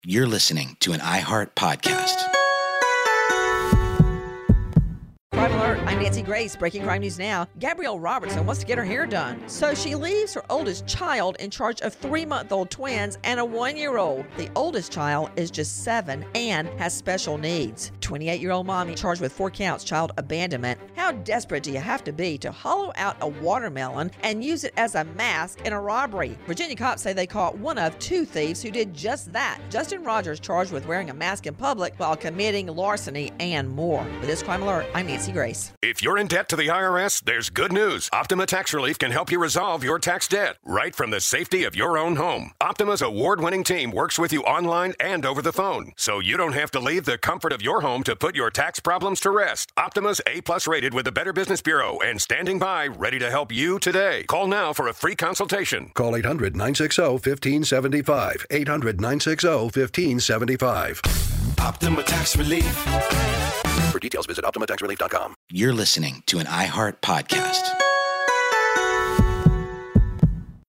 You're listening to an iHeart podcast. Crime Alert, I'm Nancy Grace. Breaking crime news now. Gabrielle Robertson wants to get her hair done. So she leaves her oldest child in charge of 3-month-old twins and a 1-year-old. The oldest child is just 7 and has special needs. 28-year-old mommy charged with 4 counts child abandonment. How desperate do you have to be to hollow out a watermelon and use it as a mask in a robbery? Virginia cops say they caught one of 2 thieves who did just that. Justin Rogers charged with wearing a mask in public while committing larceny and more. With this Crime Alert, I'm Nancy Grace. If you're in debt to the IRS, there's good news. Optima Tax Relief can help you resolve your tax debt right from the safety of your own home. Optima's award-winning team works with you online and over the phone, so you don't have to leave the comfort of your home to put your tax problems to rest. Optima's A+ rated with the Better Business Bureau and standing by ready to help you today. Call now for a free consultation. Call 800-960-1575. 800-960-1575. Optima Tax Relief. For details, visit OptimaTaxRelief.com. You're listening to an iHeart podcast.